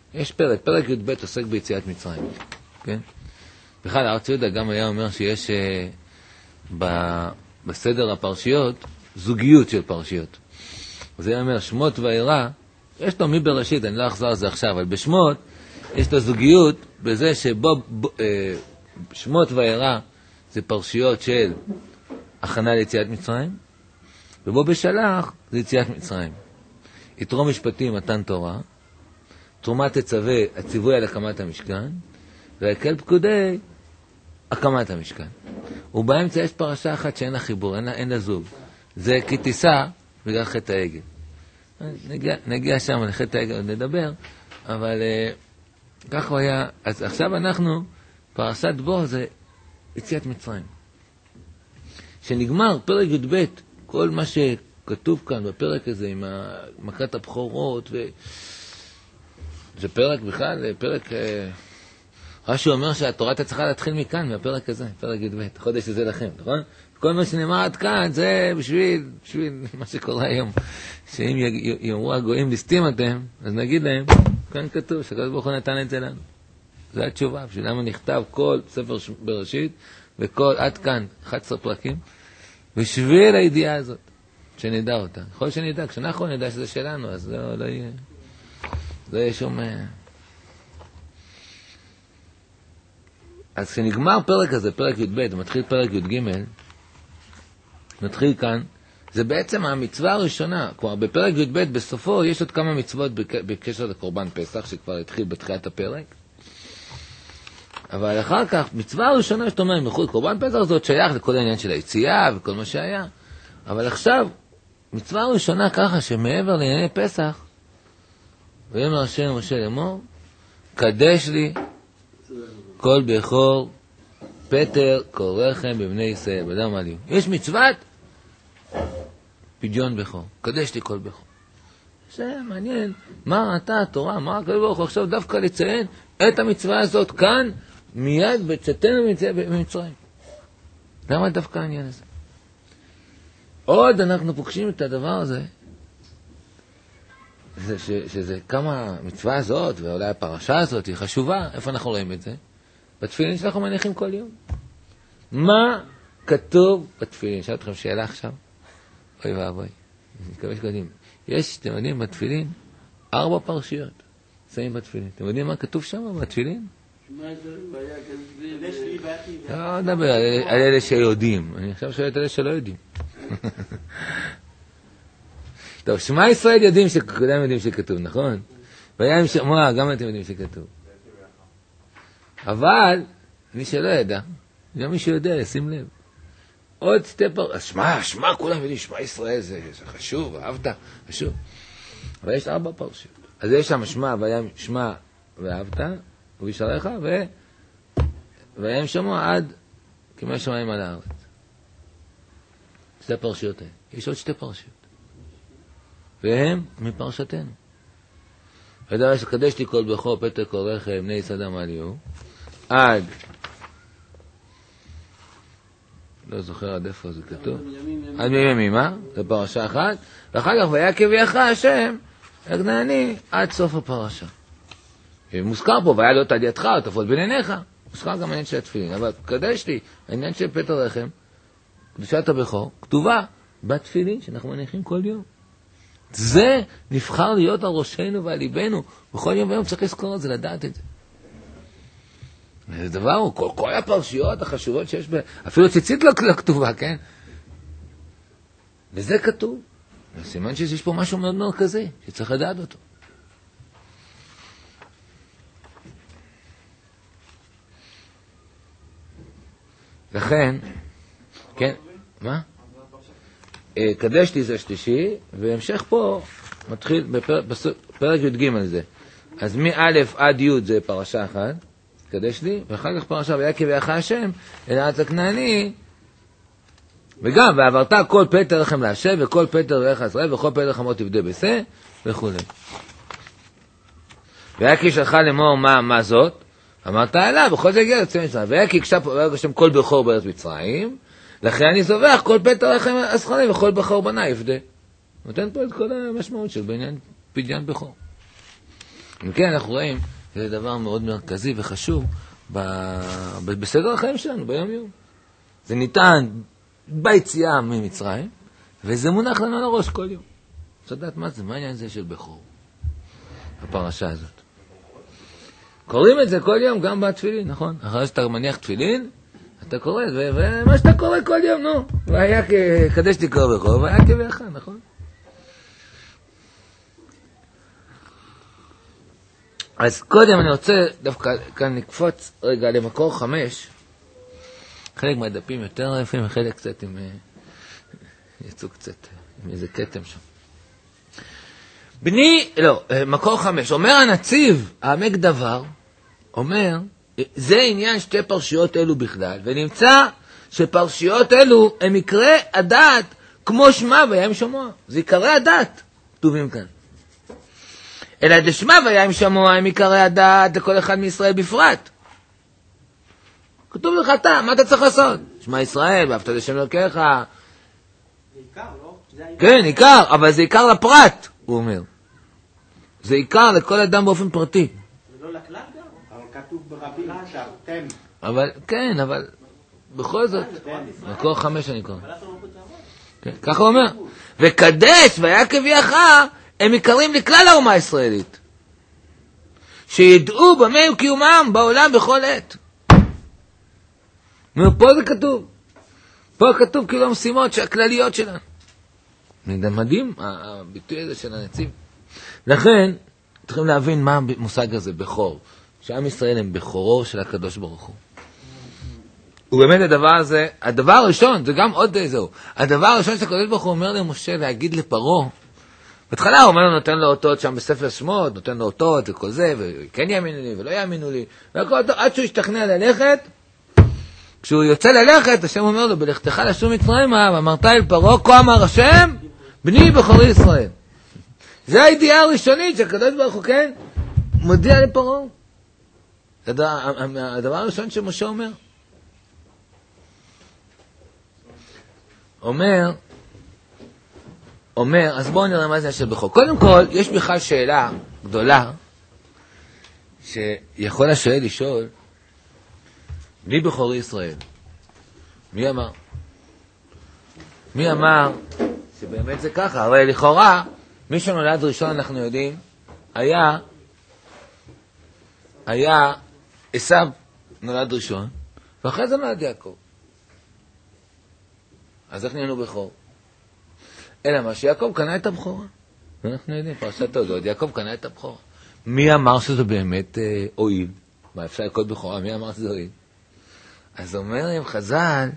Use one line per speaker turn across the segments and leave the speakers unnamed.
יש פרק י"ב עוסק ביציאת מצרים, כן? בכלל, הרב יהודה גם היה אומר שיש בסדר הפרשיות זוגיות של פרשיות. אז היה אומר, שמות ואירע, יש לו מבראשית, אני לא אחזור על זה עכשיו, אבל בשמות יש לו זוגיות בזה שמות ואירע זה פרשיות של הכנה ליציאת מצרים, ובו בשלח זה יציאת מצרים. יתרו משפטים מתן תורה, תרומת תצווה הציווי על הקמת המשכן, והקל פקודי הקמת המשכן. ובאמצע יש פרשה אחת שאין לה חיבור, אין לה זוג. זה כי תישא בגלל חטא העגל. נגיע שם לחטא העגל עוד נדבר, אבל כך הוא היה. אז עכשיו אנחנו, פרשת בו זה יציאת מצרים. שנגמר פרק י"ב, כל מה שכתוב כאן בפרק הזה עם מכת הבכורות, זה פרק בכלל, פרק, רש"י אומר שהתורה צריכה להתחיל מכאן, מהפרק הזה, פרק י"ב, החודש הזה לכם, נכון? כל מה שנאמר עד כאן זה בשביל מה שקורה היום, שאם יאמרו הגויים ליסטים אתם, אז נגיד להם, כאן כתוב שהקדוש ברוך הוא נתן את זה לנו. זו התשובה, בשביל למה נכתב כל ספר בראשית, וכל עד כאן 11 פרקים, בשביל הידיעה הזאת, שנדע אותה. יכול שנדע, כשאנחנו נדע שזה שלנו, אז לא יהיה. לא יהיה שום... אז כשנגמר פרק הזה, פרק י"ב, ומתחיל פרק י"ג, מתחיל כאן, זה בעצם המצווה הראשונה. כלומר, בפרק י"ב בסופו יש עוד כמה מצוות בקשר לקורבן פסח, שכבר התחיל בתחילת הפרק. אבל אחר כך, מצווה הראשונה שאתה אומר, מחוץ קורבן פסח זאת שייך לכל העניין של היציאה וכל מה שהיה. אבל עכשיו, מצווה הראשונה ככה שמעבר לענייני פסח, ויאמר השם משה לאמור, קדש לי כל בכור פטר קורכם בבני ישראל, בדם עליו. יש מצוות פדיון בכור, קדש לי כל בכור. זה מעניין, מה אתה התורה, מה הקדוש ברוך הוא עכשיו דווקא לציין את המצווה הזאת כאן, מיד בצאתנו במצרים. למה דווקא העניין הזה? עוד אנחנו פוגשים את הדבר הזה, שזה כמה המצווה הזאת, ואולי הפרשה הזאת היא חשובה. איפה אנחנו רואים את זה? בתפילין שאנחנו מניחים כל יום. מה כתוב בתפילין? שאל אתכם שאלה עכשיו? אוי ואבוי. אני מקווה שקודם. יש, אתם יודעים, בתפילין 4 פרשיות. שמים בתפילין. אתם יודעים מה כתוב שם בתפילין? לא נדבר על אלה שיודעים. אני עכשיו שואל את אלה שלא יודעים. טוב, שמע ישראל יודעים שכולם יודעים שכתוב, נכון? והיה עם שמוע, גם אתם יודעים שכתוב. אבל, מי שלא ידע, גם מי שיודע, ישים לב. עוד 2 פרשיות, שמע, כולם יודעים, שמע ישראל, זה חשוב, אהבת, חשוב. אבל יש 4 פרשיות. אז יש שם שמע, והיה שמע ואהבת, ובישעריך, והיה עם שמוע עד כמו השמיים על הארץ. 2 פרשיות האלה. יש עוד 2 פרשיות. והם מפרשתנו. ודבר שקדש לי כל בכור פטר קורכם בני ישראל דם עליהו, עד, לא זוכר עד איפה זה כתוב, עד מימימה, זה פרשה אחת, ואחר כך ויקב יך השם הכנעני עד סוף הפרשה. מוזכר פה, והיה לא על ידך, תפול בין עיניך, מוזכר גם העניין של התפילין, אבל קדש לי, העניין של פטר רחם, קדושת הבכור, כתובה בתפילין שאנחנו מניחים כל יום. זה נבחר להיות על ראשנו ועל ליבנו, בכל יום ויום צריך לזכור את זה, לדעת את זה. זה דבר, כל הפרשיות החשובות שיש אפילו ציצית לא כתובה, כן? וזה כתוב. סימן שיש פה משהו מאוד מרכזי, שצריך לדעת אותו. לכן, כן, מה? קדש לי זה שלישי, והמשך פה מתחיל בפרק י"ג זה. אז מא' עד י' זה פרשה אחת, קדש לי, ואחר כך פרשה ויקב יך השם, אל הארץ הכנעני, וגם, ועברת כל פטר לכם להשב, וכל פטר לך ישראל, וכל פטר לכם לא תפדה בשה, וכו'. ויקי שלך לאמור מה זאת? אמרת אליו, בכל זה הגיע לצאת מצרים. ויקי קשב כל בכור בארץ מצרים, לכן אני זובח כל פטר לכם הזכרים, וכל בכור בנה יפדה. נותן פה את כל המשמעות של בעניין פדיון בכור. אם כן, אנחנו רואים שזה דבר מאוד מרכזי וחשוב בסדר החיים שלנו, ביום יום. זה ניתן ביציאה ממצרים, וזה מונח לנו על הראש כל יום. אתה יודעת מה זה? מה העניין הזה של בכור? הפרשה הזאת. קוראים את זה כל יום גם בתפילין, נכון? אחרי שאתה מניח תפילין, אתה קורא את זה, ומה שאתה קורא כל יום, נו. והיה כדש תקרא בכור, והיה כביחד, נכון? אז קודם אני רוצה דווקא כאן נקפוץ רגע למקור 5. חלק מהדפים יותר יפים, וחלק קצת עם... יצאו קצת עם איזה קטם שם. מקור 5. אומר הנציב, העמק דבר, אומר, זה עניין שתי פרשיות אלו בכלל, ונמצא שפרשיות אלו הם עיקרי הדת, כמו שמה וים שמוע. זה עיקרי הדת, כתובים כאן. אלא דשמה וים שמוע הם עיקרי הדת לכל אחד מישראל בפרט. כתוב לך אתה, מה אתה צריך לעשות? שמע ישראל, ואהבת את השם אלוקיך.
זה עיקר, לא?
כן, עיקר, אבל זה עיקר לפרט, הוא אומר. זה עיקר לכל אדם באופן פרטי.
זה לא לכלל גם? אבל כתוב ברבים שאתם.
אבל, כן, אבל בכל זאת, מקור 5 אני קורא. כן, ככה הוא אומר. וקדש ויקב יך הם עיקרים לכלל האומה הישראלית. שידעו במה הוא קיומם בעולם בכל עת. פה זה כתוב. פה כתוב כאילו המשימות הכלליות שלנו. מדהים הביטוי הזה של הנציב. לכן, צריכים להבין מה המושג הזה, בכור. שעם ישראל הם בכורו של הקדוש ברוך הוא. ובאמת הדבר הזה, הדבר הראשון, זה גם עוד זהו, הדבר הראשון שהקדוש ברוך הוא אומר למשה להגיד לפרעה, בהתחלה הוא אומר לו, נותן לו אותות שם בספר שמות, נותן לו אותות וכל זה, וכן יאמינו לי ולא יאמינו לי, עד שהוא ישתכנע ללכת, כשהוא יוצא ללכת, השם אומר לו, בלכתך לשוב מצרימה, ואמרת אל פרעה, כה אמר השם, בני בכורי ישראל. זה הידיעה הראשונית שהקדוש ברוך הוא כן מודיע לפרעה. הדבר הראשון שמשה אומר, אז בואו נראה מה זה של בכור. קודם כל, יש בכלל שאלה גדולה, שיכול השואל לשאול, בני בכורי ישראל. מי אמר? מי אמר שבאמת זה ככה? הרי לכאורה, מי שנולד ראשון, אנחנו יודעים, היה עשיו נולד ראשון, ואחרי זה נולד יעקב. אז איך נהיינו בכור? אלא מה שיעקב קנה את הבכורה. ואנחנו יודעים, פרשת תולדות, יעקב קנה את הבכורה. מי אמר שזה באמת הועיל? מה אפשר לקרוא בכורה? מי אמר שזה הועיל? אז אומר עם חז"ל,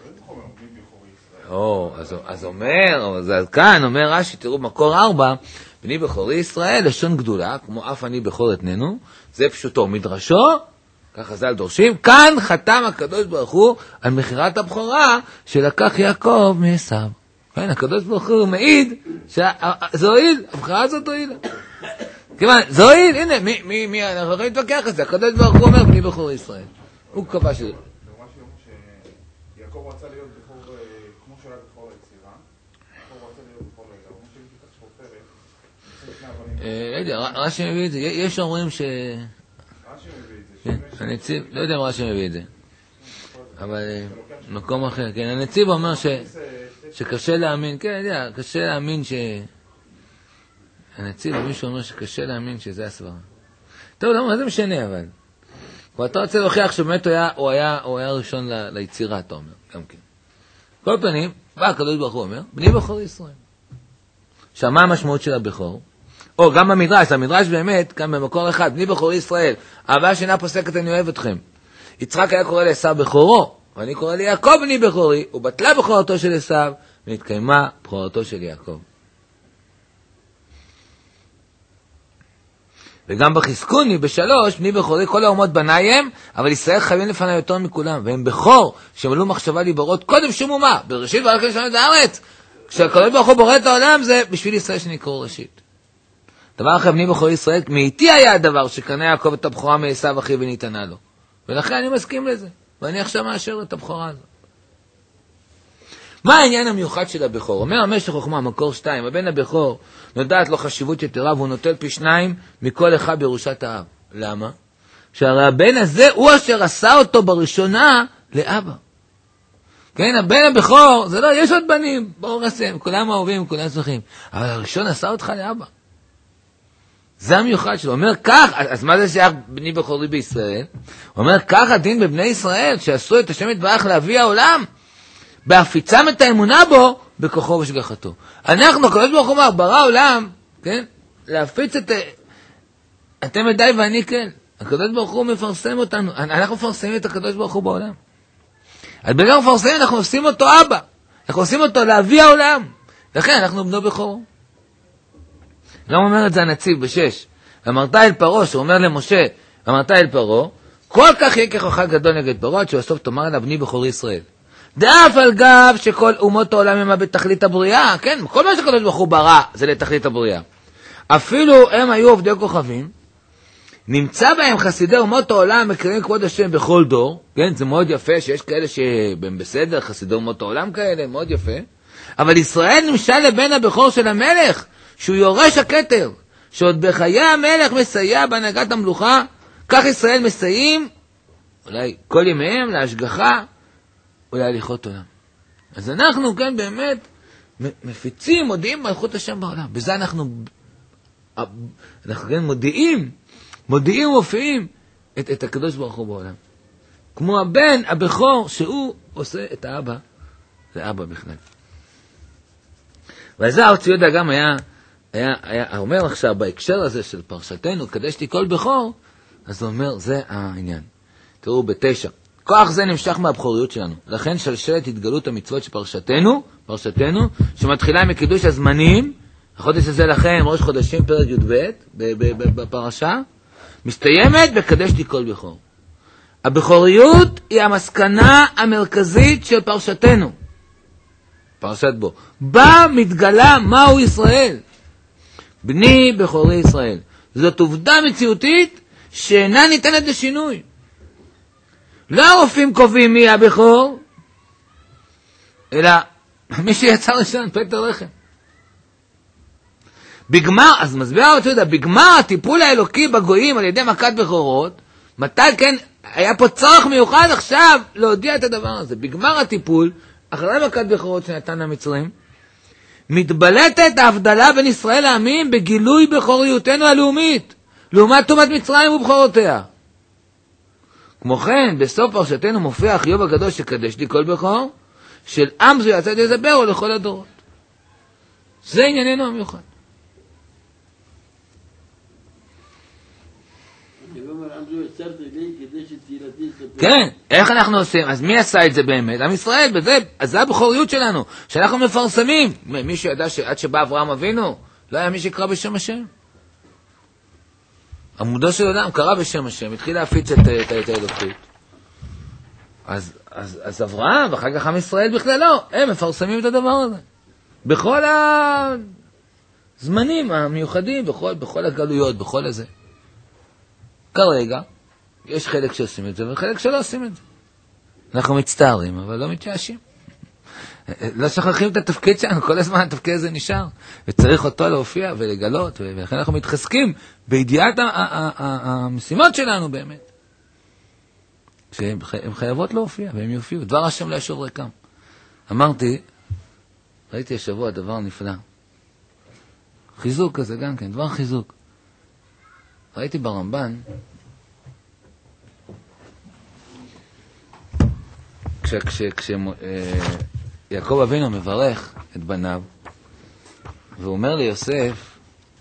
אז אומר, אז כאן אומר רש"י, תראו מקור 4, בני בכורי ישראל, לשון גדולה, כמו אף אני בכור אתננו, זה פשוטו מדרשו, כך חז"ל דורשים, כאן חתם הקדוש ברוך הוא על מכירת הבכורה שלקח יעקב מעשיו. כן, הקדוש ברוך הוא מעיד שזה הועיל, הבכורה הזאת הועילה. כיוון, זה הועיל, הנה, מי, אנחנו יכולים להתווכח את זה, הקדוש ברוך הוא אומר בני בכורי ישראל. הוא קבע שזה.
יעקב רצה להיות בכור, כמו שהיה בכור היצירה, יעקב רצה להיות בכור לידה, הוא משהו שכח שחופרת,
רש"י מביא את זה, יש אומרים ש...
רש"י מביא את זה,
הנציב, לא יודע אם רש"י מביא את זה, אבל מקום אחר, כן, הנציב אומר שקשה להאמין, כן, יודע, קשה להאמין הנציב, מישהו אומר שקשה להאמין שזה הסברה. טוב, לא, מה זה משנה, אבל... ואתה רוצה להוכיח שבאמת הוא היה ראשון ליצירה, אתה אומר, גם כן. כל פנים, בא הקדוש ברוך הוא אומר, בני בכור ישראל. עכשיו, מה המשמעות של הבכור? או, גם במדרש, המדרש באמת, כאן במקור אחד, בני בכור ישראל, אהבה שאינה פוסקת אני אוהב אתכם. יצחק היה קורא לעשיו בכורו, ואני קורא ליעקב בני בכורי, ובטלה בכורתו של עשיו, ונתקיימה בכורתו של יעקב. וגם בחזקוני, ב3, בני בכורי, כל האומות בנייהם, אבל ישראל חייבים לפני יותר מכולם, והם בכור, שמלאו מחשבה להיברות, קודם שמומה, בראשית ועל כן שמות הארץ. כשהקדוש ברוך הוא בורא את העולם, זה בשביל ישראל שנקראו ראשית. דבר אחר, בני בכורי ישראל, מאיתי היה הדבר שקנה יעקב את הבכורה מעשיו אחי וניתנה לו. ולכן אני מסכים לזה, ואני עכשיו מאשר את הבכורה הזאת. מה העניין המיוחד של הבכור? אומר המשך חוכמה, מקור 2, הבן הבכור נודעת לו חשיבות יתרה, והוא נוטל פי 2 מכל אחד בירושת האב. למה? שהרי הבן הזה הוא אשר עשה אותו בראשונה לאבא. כן, הבן הבכור, זה לא, יש עוד בנים, ברוך השם, כולם אהובים, כולם שמחים. אבל הראשון עשה אותך לאבא. זה המיוחד שלו. הוא אומר כך, אז מה זה שייך בני בכורי בישראל? הוא אומר, כך הדין בבני ישראל, שעשו את השם יתברך לאבי העולם, בהפיצם את האמונה בו, בכוחו ובשגחתו. אנחנו, הקדוש ברוך הוא ברא העולם, כן, להפיץ את... אתם ידי ואני כן. הקדוש ברוך הוא מפרסם אותנו. אנחנו מפרסמים את הקדוש ברוך הוא בעולם. אז בגלל מפרסמים, אנחנו עושים אותו אבא. אנחנו עושים אותו לאבי העולם. לכן אנחנו בנו בכורו. גם אומר את זה הנציב ב6. אמרת אל פרעה, שהוא אומר למשה, אמרת אל פרעה, כל כך יהיה ככוחך גדול נגד פרעה, עד שבסוף תאמר לה בני בכורי ישראל. דאף על גב שכל אומות העולם הם בתכלית הבריאה, כן, כל מה שקדוש ברוך הוא ברא זה לתכלית הבריאה. אפילו הם היו עובדי כוכבים, נמצא בהם חסידי אומות העולם מכירים כבוד השם בכל דור, כן, זה מאוד יפה שיש כאלה שהם בסדר, חסידי אומות העולם כאלה, מאוד יפה, אבל ישראל נמשל לבן הבכור של המלך, שהוא יורש הכתר, שעוד בחיי המלך מסייע בהנהגת המלוכה, כך ישראל מסייעים, אולי כל ימיהם להשגחה, ולהליכות עולם. אז אנחנו כאן באמת מפיצים, מודיעים מלכות השם בעולם. בזה אנחנו כן מודיעים ומופיעים את הקדוש ברוך הוא בעולם. כמו הבן, הבכור, שהוא עושה את האבא, זה אבא בכלל. וזה הרב צבי יהודה גם היה אומר עכשיו בהקשר הזה של פרשתנו, קדשתי כל בכור, אז הוא אומר, זה העניין. תראו ב9. כוח זה נמשך מהבכוריות שלנו. לכן שלשלת התגלות המצוות של פרשתנו, שמתחילה מקידוש הזמנים, החודש הזה לכם, ראש חודשים פרק י"ב, בפרשה, מסתיימת בקדשתי כל בכור. הבכוריות היא המסקנה המרכזית של פרשתנו. פרשת בו. בה מתגלה מהו ישראל. בני בכורי ישראל. זאת עובדה מציאותית שאינה ניתנת לשינוי. לא הרופאים קובעים מי הבכור, אלא מי שיצא ראשון, פטר לחם. בגמר, אז מסביר הרב יהודה, בגמר הטיפול האלוקי בגויים על ידי מכת בכורות, מתי כן, היה פה צורך מיוחד עכשיו להודיע את הדבר הזה. בגמר הטיפול, אחרי מכת בכורות שנתן למצרים, מתבלטת ההבדלה בין ישראל לעמים בגילוי בכוריותנו הלאומית, לעומת תומת מצרים ובכורותיה. כמו כן, בסוף פרשתנו מופיע החיוב הגדול שקדש לי כל בכור, של עם זו יצא לדבר לכל הדורות. זה ענייננו המיוחד. כן, איך אנחנו עושים? אז מי עשה את זה באמת? עם ישראל, בזה, אז זה הבכוריות שלנו, שאנחנו מפרסמים. מישהו ידע שעד שבא אברהם אבינו, לא היה מי שקרא בשם השם. עמודו של אדם קרא בשם השם, התחיל להפיץ את האלוקות. אז אברהם, ואחר כך עם ישראל בכלל לא, הם מפרסמים את הדבר הזה. בכל הזמנים המיוחדים, בכל הגלויות, בכל הזה. כרגע, יש חלק שעושים את זה, וחלק שלא עושים את זה. אנחנו מצטערים, אבל לא מתייאשים. לא שכחים את התפקיד שלנו, כל הזמן התפקיד הזה נשאר, וצריך אותו להופיע ולגלות, ולכן אנחנו מתחזקים בידיעת המשימות שלנו באמת. שהן חייבות להופיע, והן יופיעו. דבר השם לא ישוב ריקם. אמרתי, ראיתי השבוע דבר נפלא. חיזוק כזה גם כן, דבר חיזוק. ראיתי ברמב"ן, כשיעקב אבינו מברך את בניו, והוא אומר ליוסף,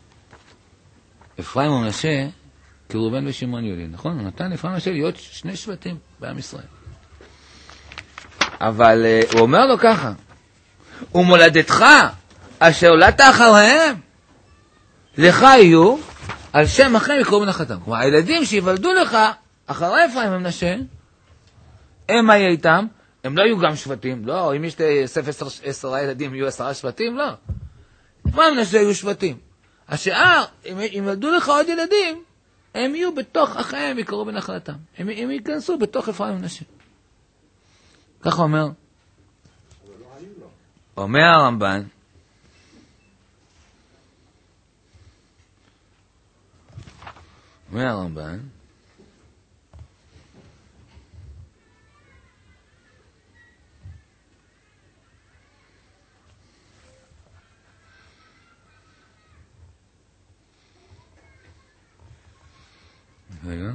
אפרים ומנשה, כראובן ושמעון יוליד, נכון? הוא נתן אפרים ומנשה להיות שני שבטים בעם ישראל. אבל הוא אומר לו ככה, ומולדתך אשר הולדת אחריהם, לך יהיו, על שם אחריהם יקראו מנחתם. כלומר, הילדים שיוולדו לך, אחרי אפרים ומנשה, הם מה יהיה איתם? הם לא יהיו גם שבטים, לא, אם יש יוסף 10 ילדים יהיו 10 שבטים, לא. אפרים ומנשה יהיו שבטים. השאר, אם ילדו לך עוד ילדים, הם יהיו בתוך אחריהם יקראו בנחלתם. הם ייכנסו בתוך אפרים ומנשה. ככה אומר. אומר הרמב"ן, רגע.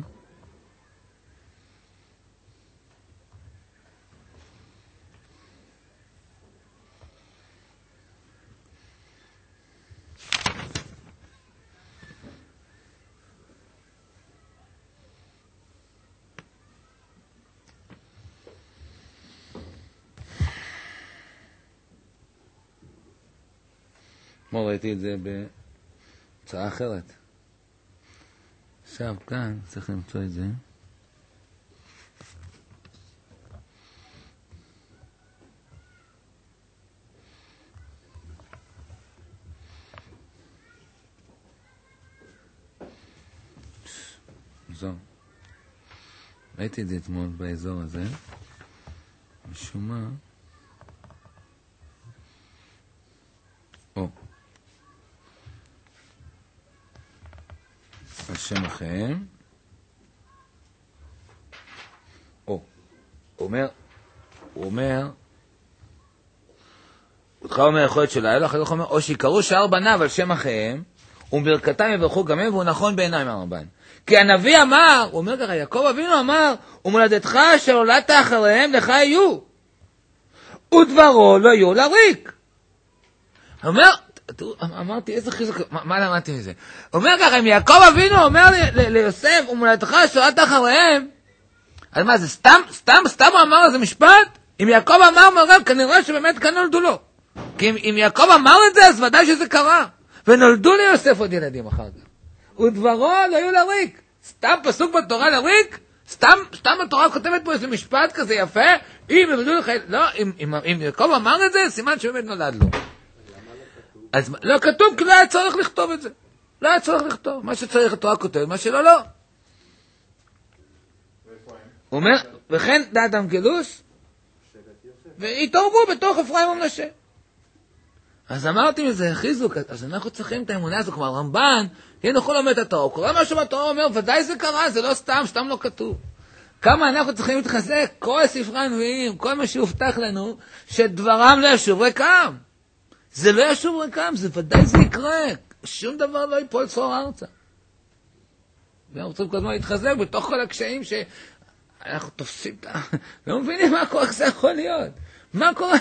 אתמול ראיתי את זה בהצעה אחרת. עכשיו כאן צריך למצוא את זה. זו. ראיתי את זה אתמול באזור הזה. משום מה. השם לכם. הוא אומר, אותך אומר יכול להיות שלה, אחרי כך אומר, או שיקראו שאר בניו על שם אחיהם, וברכתם יברכו גם הם, והוא נכון בעיניים הרמב"ן. כי הנביא אמר, הוא אומר ככה, יעקב אבינו אמר, ומולדתך אשר הולדת אחריהם לך יהיו, ודברו לא יהיו לריק. הוא אומר, אמרתי, איזה חיזוק, מה למדתי מזה? הוא אומר ככה, אם יעקב אבינו אומר ליוסף, ומולדתך אשר הולדת אחריהם, אז מה זה, סתם הוא אמר איזה משפט? אם יעקב אמר, כנראה שבאמת כאן נולדו לו. כי אם יעקב אמר את זה, אז ודאי שזה קרה. ונולדו ליוסף עוד ילדים אחר כך. ודברו לא יהיו לריק. סתם פסוק בתורה לריק? סתם התורה כותבת פה איזה משפט כזה יפה? אם נולדו לך... לא, אם יעקב אמר את זה, סימן שבאמת נולד לו. אז לא כתוב, כי לא היה צורך לכתוב את זה. לא היה צורך לכתוב. מה שצריך התורה כותבת, מה שלא, לא. הוא אומר, וכן דעת המקדוש, והתערבו בתוך אפרים ומנשה. אז אמרתי מזה, חיזוק, אז אנחנו צריכים את האמונה הזו, כמו הרמב"ן, הנה יכול לומד את התורה, הוא קורא משהו בתורה, אומר, ודאי זה קרה, זה לא סתם לא כתוב. כמה אנחנו צריכים להתחזק, כל ספרי הנביאים, כל מה שהובטח לנו, שדברם לא ישוב ריקם. זה לא ישוב ריקם, זה ודאי זה יקרה. שום דבר לא ייפול צרור ארצה. ואנחנו צריכים כל הזמן להתחזק בתוך כל הקשיים שאנחנו תופסים את לא מבינים מה קורה, זה יכול להיות. מה קורה?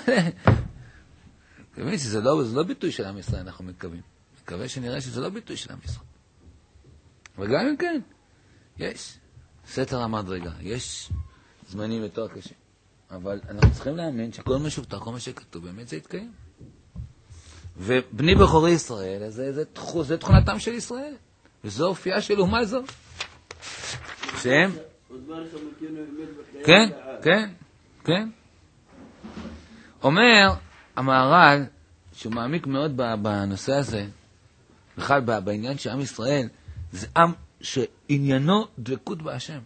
זה לא ביטוי של עם ישראל, אנחנו מתכוונים. מקווה שנראה שזה לא ביטוי של עם ישראל. וגם אם כן, יש סתר המדרגה, יש זמנים יותר קשים. אבל אנחנו צריכים להאמין שכל מה שהובטח, כל מה שכתוב, באמת זה יתקיים. ובני בכורי ישראל, זה תכונתם של ישראל. וזו אופייה של אומה זו. שהם? כן. אומר המהר"ל, שהוא מעמיק מאוד בנושא הזה, בכלל בעניין של עם ישראל, זה עם שעניינו דבקות בהשם.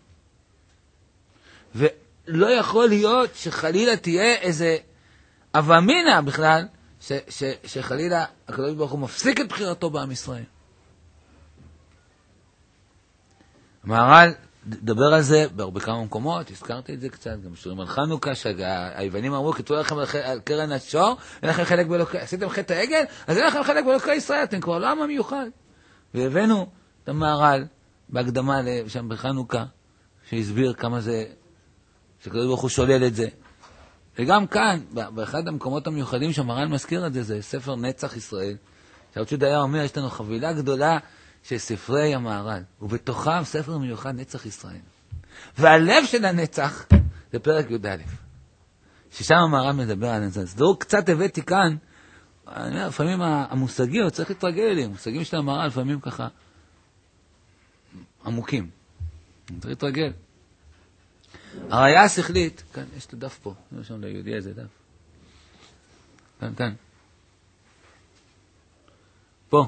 ולא יכול להיות שחלילה תהיה איזה אבמינה בכלל, שחלילה הקדוש ברוך הוא מפסיק את בחירתו בעם ישראל. המהר"ל דבר על זה בכמה מקומות, הזכרתי את זה קצת, גם שירים על חנוכה, שהיוונים אמרו, כתבו לכם על קרן השור, אין לכם חלק באלוקי, עשיתם חטא העגל, אז אין לכם חלק באלוקי ישראל, אתם כבר לא עם המיוחד. והבאנו את המהר"ל בהקדמה שם בחנוכה, שהסביר כמה זה, שקדוש ברוך הוא שולל את זה. וגם כאן, באחד המקומות המיוחדים שהמהר"ל מזכיר את זה, זה ספר נצח ישראל. שהרב צ'ודה אומר, יש לנו חבילה גדולה של ספרי המהר"ל, ובתוכם ספר מיוחד נצח ישראל. והלב של הנצח זה פרק י"א, ששם המהר"ל מדבר על זה. אז דור קצת הבאתי כאן, אני אומר, לפעמים המושגים, צריך להתרגל אליהם, המושגים של המהר"ל לפעמים ככה עמוקים. צריך להתרגל. הראיה השכלית, כאן יש את הדף פה, יש שם ליהודי איזה דף. כאן. פה.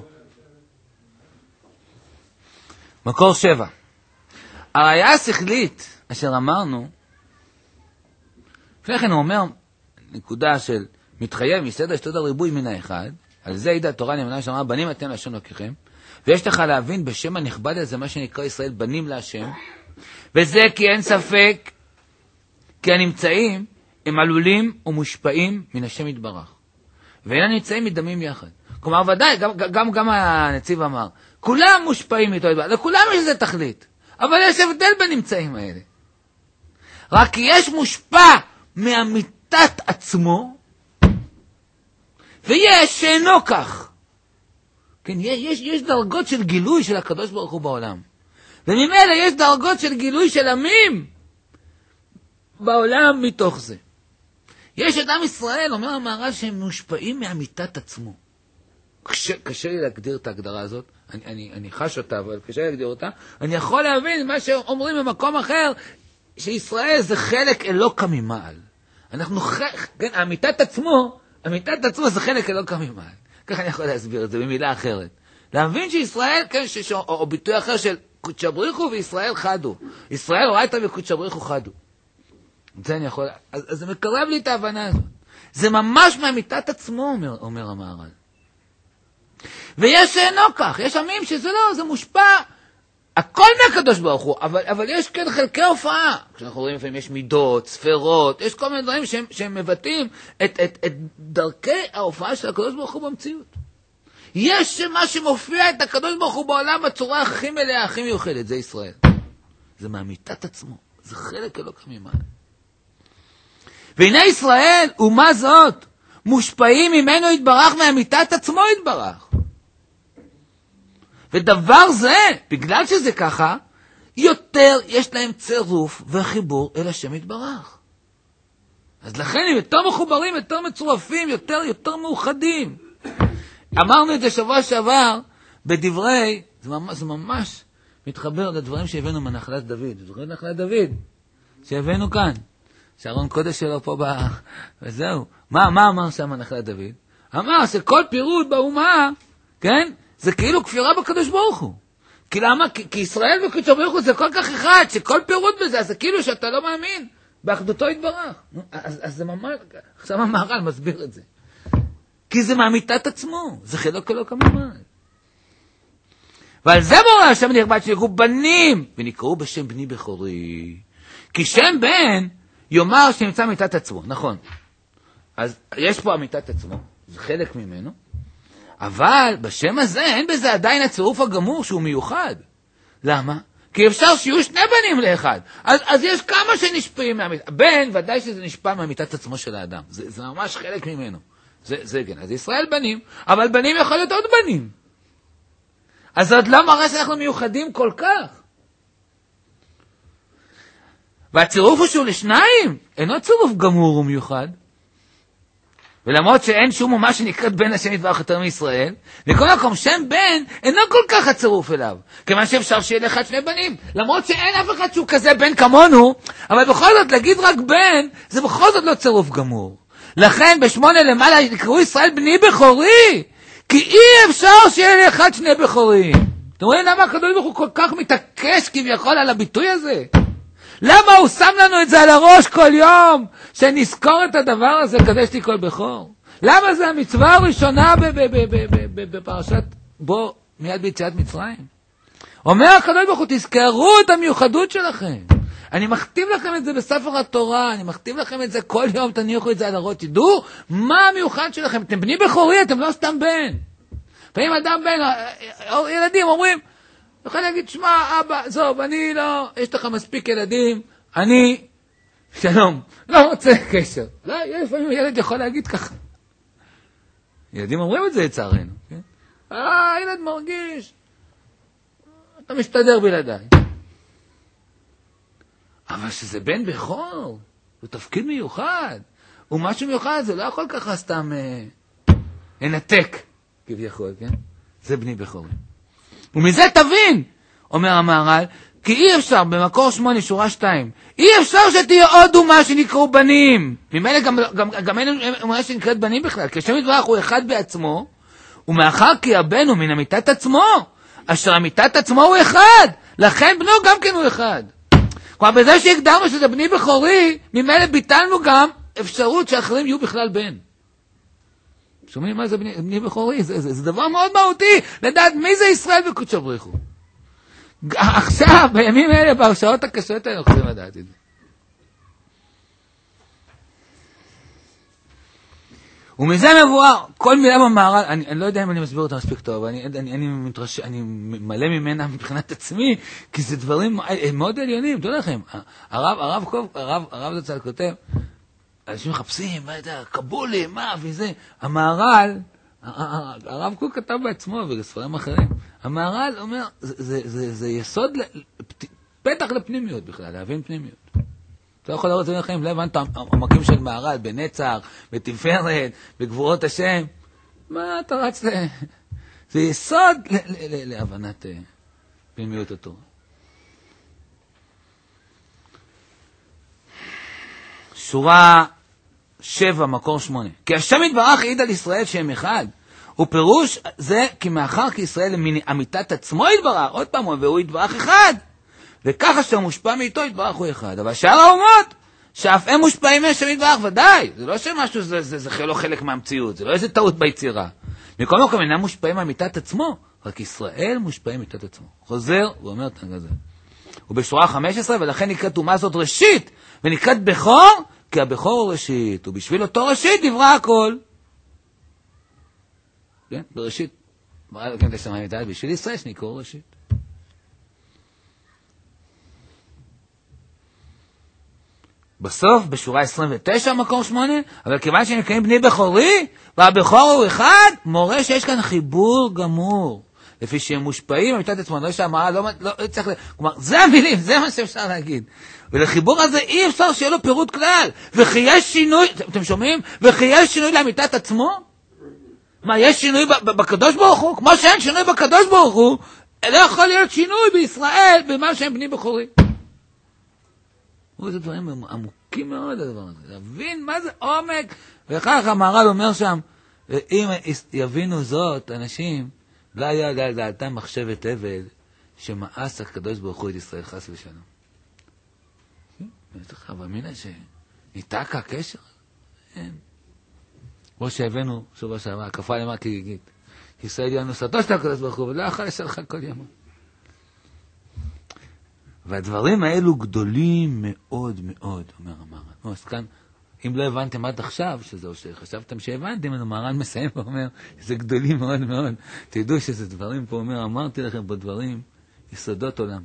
מקור 7. הראיה השכלית, אשר אמרנו, לפני כן הוא אומר, נקודה של
מתחייב מסדר השתות הריבוי מן האחד, על זה העידה התורה נאמנה שאמרה, בנים אתם להשם אלוקיכם, ויש לך להבין בשם הנכבד הזה, מה שנקרא ישראל, בנים להשם, וזה כי אין ספק, כי הנמצאים הם עלולים ומושפעים מן השם יתברך, ואין הנמצאים מדמים יחד. כלומר, ודאי, גם הנציב אמר, כולם מושפעים איתו יתברך, לכולם יש איזה תכלית, אבל יש הבדל בנמצאים האלה. רק כי יש מושפע מאמיתת עצמו, ויש שאינו כך. כן, יש דרגות של גילוי של הקדוש ברוך הוא בעולם. וממילא יש דרגות של גילוי של עמים בעולם מתוך זה. יש את עם ישראל, אומר המהר"ל, שהם מושפעים מאמיתת עצמו. קשה לי להגדיר את ההגדרה הזאת, אני חש אותה, אבל קשה לי להגדיר אותה. אני יכול להבין מה שאומרים במקום אחר, שישראל זה חלק אלוקא ממעל. כן, אמיתת עצמו זה חלק אלוקא ממעל. ככה אני יכול להסביר את זה במילה אחרת. להבין שישראל, כן, או ביטוי אחר של קודשא בריחו וישראל חדו. ישראל ראית וקודשא בריחו חדו. זה אני יכול, אז זה מקרב לי את ההבנה הזאת. זה ממש מאמיתת עצמו, אומר המהר"ל. ויש שאינו כך, יש עמים שזה לא, זה מושפע, הכל מהקדוש ברוך הוא, אבל יש כן חלקי הופעה. כשאנחנו רואים לפעמים יש מידות, ספרות, יש כל מיני דברים שהם מבטאים את דרכי ההופעה של הקדוש ברוך הוא במציאות. יש מה שמופיע את הקדוש ברוך הוא בעולם בצורה הכי מלאה, הכי מיוחדת, זה ישראל. זה מאמיתת עצמו, זה חלק אלוקא ממעל. והנה ישראל, ומה זאת? מושפעים ממנו יתברך, מאמיתת עצמו יתברך. ודבר זה, בגלל שזה ככה, יותר יש להם צירוף וחיבור אל השם יתברך. אז לכן הם יותר מחוברים, יותר מצורפים, יותר מאוחדים. אמרנו את זה שבוע שעבר, בדברי, זה ממש מתחבר לדברים שהבאנו מנחלת דוד. זוכרים נחלת דוד? שהבאנו כאן. שארון קודש שלו פה וזהו. מה אמר שם נחלת דוד? אמר שכל פירוד באומה, כן? זה כאילו כפירה בקדוש ברוך הוא. כי למה? כי ישראל וקדוש ברוך הוא זה כל כך אחד, שכל פירוד בזה, אז זה כאילו שאתה לא מאמין באחדותו יתברך. אז זה ממש, עכשיו המהר"ל מסביר את זה. כי זה מאמיתת עצמו, זה חלק אלוקא ממעל. ועל זה מורה השם הנכבד שנקראו בנים, ונקראו בשם בני בכורי. כי שם בן יאמר שנמצא אמיתת עצמו, נכון. אז יש פה אמיתת עצמו, זה חלק ממנו, אבל בשם הזה אין בזה עדיין הצירוף הגמור שהוא מיוחד. למה? כי אפשר שיהיו שני בנים לאחד. אז יש כמה שנשפעים מאמיתת. בן, ודאי שזה נשפע מאמיתת עצמו של האדם. זה ממש חלק ממנו. זה כן. אז ישראל בנים, אבל בנים יכול להיות עוד בנים. אז עוד לא מראה שאנחנו מיוחדים כל כך. והצירוף הוא שהוא לשניים, אינו צירוף גמור ומיוחד. ולמרות שאין שום אומה שנקראת בן השם יתברך יותר מישראל, לכל מקום שם בן אינו כל כך הצירוף אליו. כיוון שאפשר שיהיה לך שני בנים. למרות שאין אף אחד שהוא כזה בן כמונו, אבל בכל זאת להגיד רק בן, זה בכל זאת לא צירוף גמור. לכן בשמונה למעלה יקראו ישראל בני בכורי, כי אי אפשר שיהיה לאחד שני בכורים. אתם רואים למה הקדוש ברוך הוא כל כך מתעקש כביכול על הביטוי הזה? למה הוא שם לנו את זה על הראש כל יום? שנזכור את הדבר הזה, קדש לי כל בכור. למה זה המצווה הראשונה בפרשת בו מיד ביציאת מצרים? אומר הקדוש ברוך הוא, תזכרו את המיוחדות שלכם. אני מכתיב לכם את זה בספר התורה, אני מכתיב לכם את זה כל יום, תניחו את זה על הראש, תדעו מה המיוחד שלכם. אתם בני בכורי, אתם לא סתם בן. פעמים אדם בן, ילדים אומרים, יכול להגיד, שמע, אבא, זוב, אני לא, יש לך מספיק ילדים, אני, שלום, לא רוצה קשר. לא, לפעמים ילד יכול להגיד ככה. ילדים אומרים את זה לצערנו, כן? הילד מרגיש, אתה משתדר בלעדיי. אבל שזה בן בכור, זה תפקיד מיוחד. ומשהו מיוחד, זה לא יכול ככה סתם לנתק, כביכול, כן? זה בני בכורים. ומזה תבין, אומר המהר"ל, כי אי אפשר, במקור 8, שורה 2, אי אפשר שתהיה עוד אומה שנקראו בנים. ממילא גם אין אומה שנקראת בנים בכלל, כי השם יתברך הוא אחד בעצמו, ומאחר כי הבן הוא מן אמיתת עצמו, אשר אמיתת עצמו הוא אחד, לכן בנו גם כן הוא אחד. כלומר, בזה שהגדרנו שזה בני בכורי, ממילא ביטלנו גם אפשרות שאחרים יהיו בכלל בן. שומעים מה זה בני בכורי? זה דבר מאוד מהותי, לדעת מי זה ישראל וקודשו בריך הוא. עכשיו, בימים האלה, בהרשאות הקשות האלה, יכולים לדעת את זה. ומזה מבואר, כל מילה במהר"ל, אני לא יודע אם אני מסביר אותה מספיק טוב, אני מלא ממנה מבחינת עצמי, כי זה דברים מאוד עליונים, תודה לכם. הרב זצ"ל כותב, אנשים מחפשים, מה יודע, קבולים, מה וזה, המהר"ל, הרב קוק כתב בעצמו ובספרים אחרים, המהר"ל אומר, זה יסוד, פתח לפנימיות בכלל, להבין פנימיות. אתה לא יכול לראות את זה לכם, לא הבנת המקים של מהר"ל, בנצח, בתפארת, בגבורות השם. מה אתה רץ זה יסוד להבנת פנימיות התורה. שורה 7, מקור 8. כי השם יתברך העיד על ישראל שהם אחד. ופירוש זה כי מאחר כי ישראל אמיתת עצמו יתברך, עוד פעם, והוא יתברך אחד. וככה שאתה מושפע מאיתו יתברך הוא אחד. אבל שאר האומות, שאף הם מושפעים מהשם יתברך, ודאי. זה לא שמשהו, זה לא חלק מהמציאות, זה לא איזה טעות ביצירה. מכל מקום אינם מושפעים מאמיתת עצמו, רק ישראל מושפעים מאמיתת עצמו. חוזר, הוא אומר את הגזל. ובשורה 15, ולכן נקראת אומה זאת ראשית, ונקראת בכור, כי הבכור הוא ראשית, ובשביל אותו ראשית נברא הכל. כן? בראשית, בשביל ישראל שנקרא ראשית. בסוף, בשורה 29, מקור 8, אבל כיוון שהם נקראים בני בכורי, והבכור הוא אחד, מורה שיש כאן חיבור גמור. לפי שהם מושפעים, אמיתת עצמו, לא שהמראה לא צריך, כלומר, זה המילים, זה מה שאפשר להגיד. ולחיבור הזה אי אפשר שיהיה לו פירוט כלל. וכי יש שינוי, אתם שומעים? וכי יש שינוי לאמיתת עצמו? מה, יש שינוי בקדוש ברוך הוא? כמו שאין שינוי בקדוש ברוך הוא, לא יכול להיות שינוי בישראל במה שהם בני בכורי. זה דברים עמוקים מאוד הדבר הזה, להבין מה זה עומק, וכך המהר"ל אומר שם, אם יבינו זאת, אנשים, לא היה דעתם מחשבת הבל, שמאס הקדוש ברוך הוא את ישראל חס ושלום. יש לך במילה שניתק הקשר? אין. כמו שהבאנו שבוע שעבר, כפה למה כגיגית. ישראל יהיה נוסעתו של הקדוש ברוך הוא, ולא יכול לשלך כל יום. והדברים האלו גדולים מאוד מאוד, אומר המהר"ל. אז כאן, אם לא הבנתם עד עכשיו, שזהו שחשבתם שהבנתם, אז המהר"ל מסיים ואומר, זה גדולים מאוד מאוד. תדעו שזה דברים פה, אומר, אמרתי לכם פה דברים, יסודות עולם.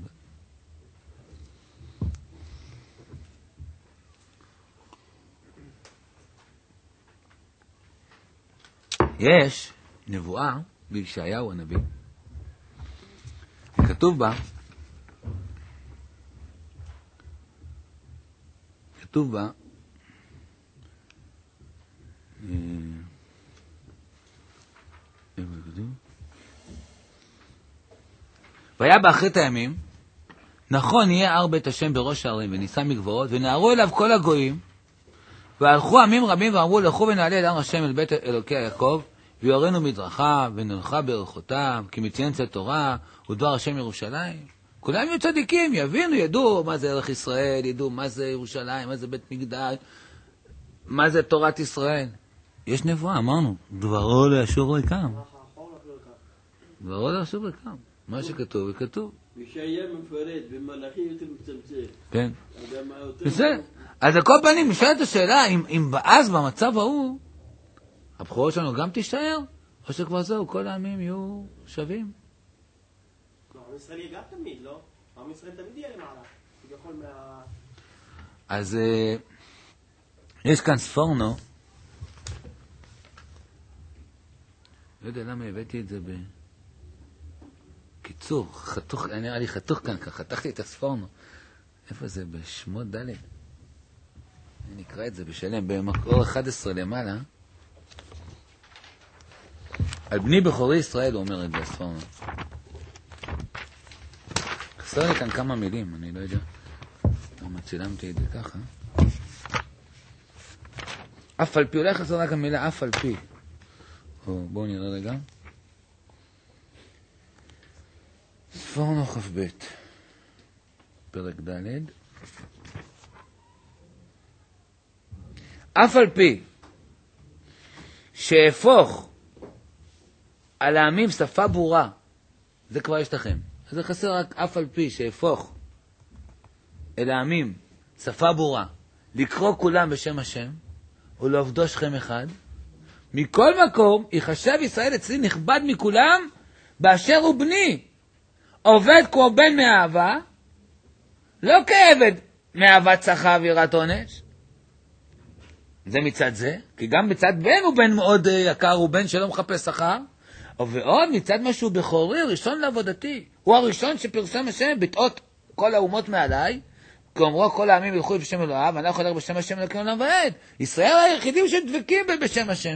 יש נבואה בישעיהו הנביא, כתוב בה, והיה באחרית הימים, נכון יהיה הר בית השם בראש הערים, ונישא מגבעות, ונערו אליו כל הגויים, והלכו עמים רבים ואמרו, לכו ונעלה אל הר השם אל בית אלוקי יעקב, ויורנו מדרכיו, ונלכה ברכותיו, כי מציין צל תורה, ודבר השם ירושלים. כולם יהיו צדיקים, יבינו, ידעו מה זה ערך ישראל, ידעו מה זה ירושלים, מה זה בית מקדש, מה זה תורת ישראל. יש נבואה, אמרנו, דברו לאשור ריקם. דברו לאשור ריקם. מה שכתוב, כתוב.
ושיהיה מפרט, ומלאכים יותר מצמצם.
כן. בסדר. אז על כל פנים, נשאלת השאלה, אם אז במצב ההוא, הבכורות שלנו גם תישאר, או שכבר זהו, כל העמים יהיו שווים.
לא, עם ישראל יהיה גם תמיד, לא? עם ישראל תמיד יהיה למעלה. כביכול
אז יש כאן ספורנו, לא יודע למה הבאתי את זה בקיצור, חתוך, נראה לי חתוך כאן, חתכתי את הספורנו. איפה זה? בשמות ד'. אני נקרא את זה בשלם, במקור 11 למעלה. על בני בכורי ישראל הוא אומר את זה, הספורנו. חסר לי כאן כמה מילים, אני לא יודע. למה צילמתי את זה ככה. אף על פי, אולי חסר רק המילה אף על פי. בואו נראה רגע. ספורנו כ"ב, פרק ד'. אף על פי שאפוך על העמים שפה ברורה, זה כבר יש לכם. אז זה חסר רק אף על פי שאפוך אל העמים שפה ברורה, לקרוא כולם בשם השם, ולעובדו שכם אחד. מכל מקום, יחשב ישראל אצלי נכבד מכולם, באשר הוא בני. עובד כמו בן מאהבה, לא כעבד מאהבת שכר ויראת עונש. זה מצד זה, כי גם מצד בן הוא בן מאוד יקר, הוא בן שלא מחפש שכר. ועוד מצד משהו בכורי, ראשון לעבודתי. הוא הראשון שפרסם השם בתאות כל האומות מעליי, כי אומרו כל העמים ילכו בשם אלוהיו, ואנחנו הולך בשם השם אלוקים לעולם ועד. ישראל היחידים שדבקים בשם השם.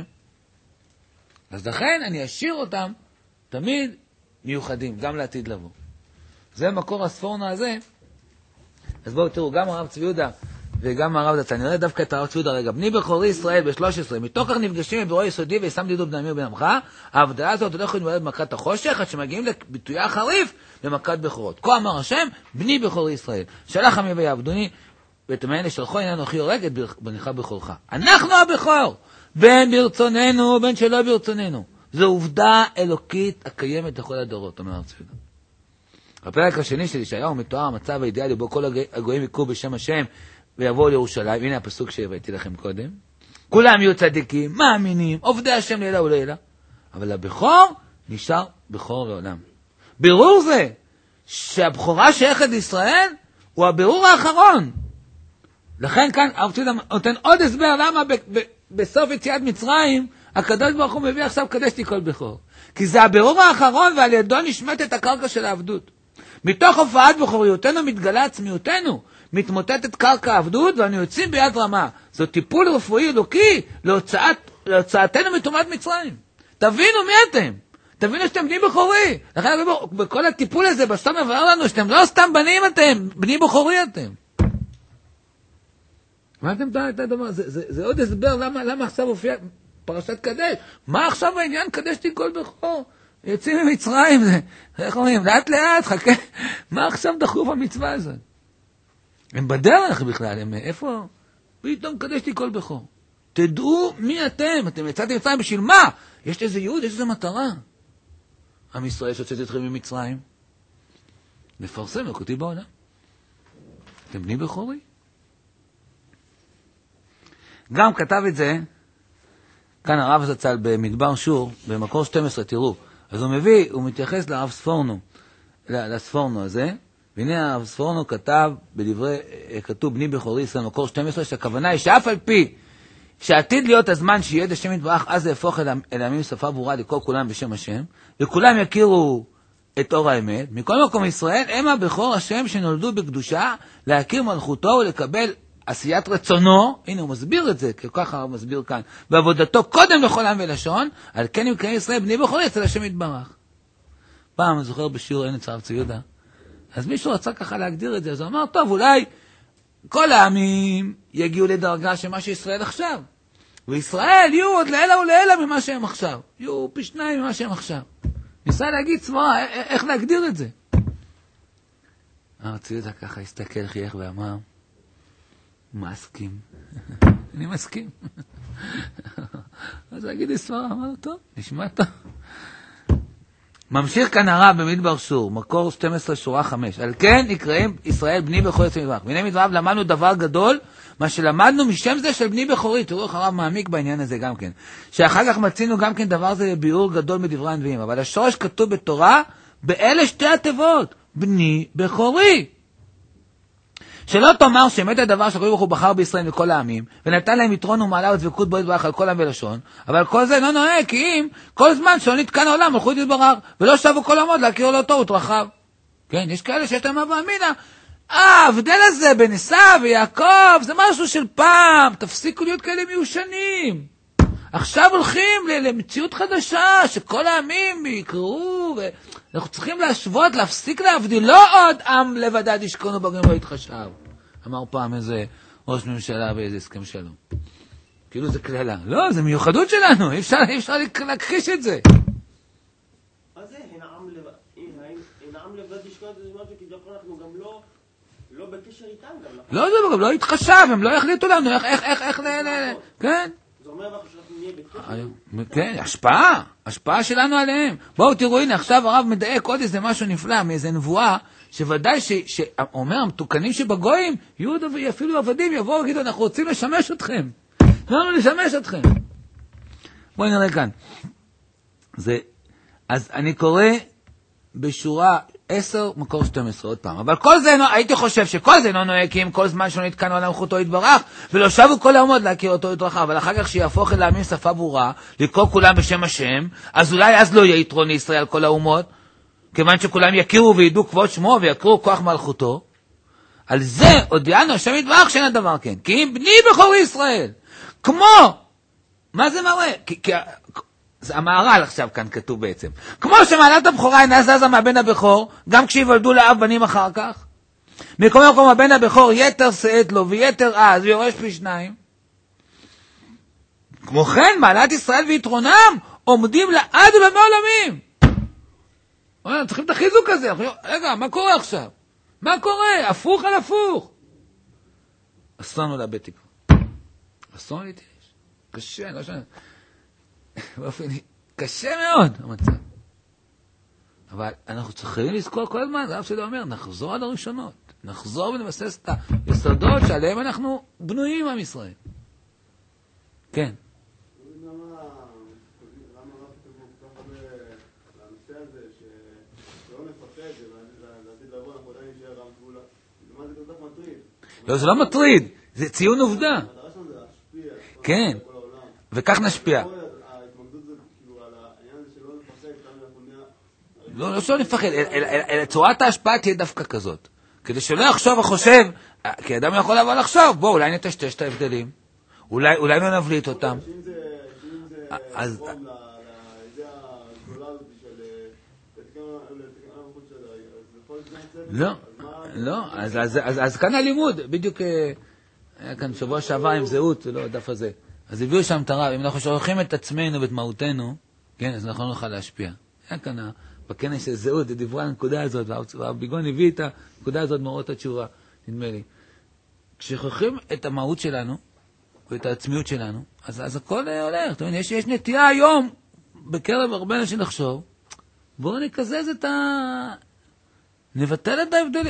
אז לכן אני אשאיר אותם תמיד מיוחדים, גם לעתיד לבוא. זה מקור הספורנה הזה. אז בואו תראו, גם הרב צבי יהודה וגם הרב דצה, נראה דווקא את הרב צבי יהודה רגע. בני בכורי ישראל ב-13, מתוך כך נפגשים בבירור יסודי וישם דידו בני עמי ובן עמך, ההבדלה הזאת הולכת להתמודד במכת החושך, עד שמגיעים לביטויה החריף במכת בכורות. כה אמר השם, בני בכורי ישראל, שלח עמי ויעבדוני, ותמהן לשלחו איננו אנוכי הורג את בנך בכורך. אנחנו הבכור, בין ברצוננו, בין שלא ברצוננו. זו עובדה אלוקית הקיימת לכל הדורות, אומר הרב צבי יהודה. בפרק השני של ישעיהו מתואר המצב האידיאלי בו כל הגויים יקראו בשם השם ויבואו לירושלים. הנה הפסוק שהבאתי לכם קודם. כולם יהיו צדיקים, מאמינים, עובדי השם לילה ולילה. אבל הבכור נשאר בכור לעולם. בירור זה שהבכורה שייכת לישראל הוא הבירור האחרון. לכן כאן הרב צבי יהודה נותן עוד הסבר למה בסוף יציאת מצרים הקדוש ברוך הוא מביא עכשיו קדשתי כל בכור. כי זה הבירור האחרון ועל ידו נשמטת הקרקע של העבדות. מתוך הופעת בכוריותנו מתגלה עצמיותנו, מתמוטטת קרקע העבדות ואנו יוצאים ביד רמה. זו טיפול רפואי אלוקי להוצאתנו מטומאת מצרים. תבינו מי אתם. תבינו שאתם בני בכורי. לכן בכל הטיפול הזה בסוף מבאר לנו שאתם לא סתם בנים אתם, בני בכורי אתם. מה אתם את הדבר? זה עוד הסבר למה עכשיו הופיע פרשת קדש. מה עכשיו העניין קדשתי כל בכור? יוצאים ממצרים, איך אומרים? לאט לאט, חכה. מה עכשיו דחוף המצווה הזאת? הם בדרך בכלל, הם איפה? פתאום קדשתי כל בכור. תדעו מי אתם. אתם יצאתם ממצרים בשביל מה? יש איזה ייעוד, יש איזה מטרה. עם ישראל שהוצאתי אתכם ממצרים. לפרסם אלוקותי בעולם. אתם בני בכורי? גם כתב את זה, כאן הרב זצ"ל במדבר שור, במקור 12, תראו. אז הוא מתייחס לרב ספורנו, לספורנו הזה, והנה הרב ספורנו כתוב בני בכורי ישראל, מקור 12, שהכוונה היא שאף על פי שעתיד להיות הזמן שיהיה את השם יתברך, אז להפוך אל העמים שפה ברורה לקרוא כולם בשם השם, וכולם יכירו את אור האמת. מכל מקום ישראל הם הבכור השם שנולדו בקדושה, להכיר מלכותו ולקבל עשיית רצונו. הנה הוא מסביר את זה, כי ככה הוא מסביר כאן, בעבודתו קודם לכל עם ולשון, על כן אם קיים ישראל בני בכורי אצל השם יתברך. פעם אני זוכר בשיעור אין אצל הרב צבי יהודה, אז מישהו רצה ככה להגדיר את זה, אז הוא אמר, טוב, אולי כל העמים יגיעו לדרגה של מה שישראל עכשיו, וישראל יהיו עוד לעילה ולעילה ממה שהם עכשיו, יהיו פי 2 ממה שהם עכשיו. ניסה להגיד צבועה, איך להגדיר את זה. הרב צבי יהודה ככה הסתכל, חייך ואמר, מסכים. אני מסכים. אז להגיד לי סברה, אמר לו, טוב, נשמע טוב. ממשיך כאן הרב במדבר שור, מקור 12 שורה 5. על כן יקראים ישראל בני בכורי אצל יתברך. והנה מדבריו למדנו דבר גדול, מה שלמדנו משם זה של בני בכורי. תראו איך הרב מעמיק בעניין הזה גם כן. שאחר כך מצינו גם כן דבר זה ביאור גדול מדברי הנביאים. אבל השורש כתוב בתורה, באלה שתי התיבות, בני בכורי. שלא תאמר שמת הדבר שהקדוש ברוך הוא בחר בישראל מכל העמים, ונתן להם יתרון ומעלה ודבקות בו יתברך על כל עם ולשון, אבל כל זה לא נוהג, כי אם כל זמן שלא נתקן העולם מלכות יתברך, ולא שבו כל עמוד להכיר לו אותו ותרחב. כן, יש כאלה שיש להם אבא אמינה, ההבדל הזה בין עשיו ויעקב, זה משהו של פעם, תפסיקו להיות כאלה מיושנים. עכשיו הולכים למציאות חדשה, שכל העמים יקראו, ואנחנו צריכים להשוות, להפסיק להבדיל, לא עוד עם לבדד ישכון ובגרים לא יתחשב. אמר פעם איזה ראש ממשלה באיזה הסכם שלום. כאילו זה כללה. לא, זה מיוחדות שלנו, אי אפשר להכחיש את זה.
מה זה? אין עם לבד ישכון, זה משהו, כי אנחנו גם לא בקשר איתם גם.
לא, זה גם לא יתחשב, הם לא יחליטו לנו איך כן.
זה אומר לך שאנחנו נהיה בקשר?
כן, השפעה שלנו עליהם. בואו תראו, הנה, עכשיו הרב מדייק עוד איזה משהו נפלא, מאיזה נבואה, שוודאי שאומר, המתוקנים שבגויים, יהודו ואפילו עבדים יבואו ויגידו, אנחנו רוצים לשמש אתכם. אנחנו לשמש אתכם. בואו נראה כאן. אז אני קורא בשורה 10, מקור 12, עוד פעם. אבל כל זה, הייתי חושב שכל זה לא נוהג, כי אם כל זמן שלא נתקן עולם חוטו יתברך, ולא שבו כל העמוד להכיר אותו יתרחה, אבל אחר כך שיהפוך אל העמים שפה ברורה, לקרוא כולם בשם השם, אז אולי אז לא יהיה יתרון לישראל על כל האומות, כיוון שכולם יכירו וידעו כבוד שמו ויקרו כוח מלכותו. על זה הודיענו השם יתברך שאין הדבר כן. כי אם בני בכור ישראל, כמו, מה זה מראה? זה המהר"ל עכשיו כאן כתוב בעצם. כמו שמעלת הבכורה אינה זזה מהבן הבכור, גם כשיוולדו לאב בנים אחר כך, מכל מקום הבן הבכור יתר שאת לו ויתר אז ויורש פי שניים. כמו כן מעלת ישראל ויתרונם עומדים לעד ולמי עולמים. צריכים את החיזוק הזה. רגע, מה קורה עכשיו? מה קורה? הפוך על הפוך. אסון הוא לאבד תקווה. אסון להתייש. קשה, לא שנה. באופן קשה מאוד המצב. אבל אנחנו צריכים לזכור כל הזמן, זה אף שלא אומר, נחזור על הראשונות. נחזור ונבסס את היסודות שעליהם אנחנו בנויים עם ישראל. כן.
למה רב כתבו כל כך הרבה לנושא הזה, שלא נפחד, ולעתיד לבוא, אנחנו עדיין נשאר רם גבולה. מה זה כל כך מטריד?
לא, זה לא מטריד, זה ציון עובדה.
המטרה שלנו זה להשפיע.
כן, וכך נשפיע.
ההתמקדות זה כאילו על העניין הזה שלא נפחד, אנחנו נהיה...
לא שלא נפחד, אלא צורת ההשפעה תהיה דווקא כזאת. כדי שלא יחשוב וחושב, כי אדם יכול לבוא לחשוב, בוא, אולי נטשטש את ההבדלים, אולי לא נבליט אותם.
שאם זה
אז...
חום לאידאה הגדולה הזאת של לתקן המחוץ שלה, אז יכול להיות זה צוות?
לא, אז כאן הלימוד, בדיוק היה כאן שבוע שעבר עם זהות, לא הדף הזה. אז הביאו שם את הרב, אם אנחנו שוכחים את עצמנו ואת מהותנו, כן, אז אנחנו לא נוכל להשפיע. היה כאן בכנס של זהות, דיברו על הנקודה הזאת, והביגון הביא את הנקודה הזאת מאורות התשובה, נדמה לי. כששוכחים את המהות שלנו, ואת העצמיות שלנו, אז הכל הולך. זאת אומרת, יש נטייה היום, בקרב הרבה אנשים לחשוב, בואו נקזז נבטל את ההבדל.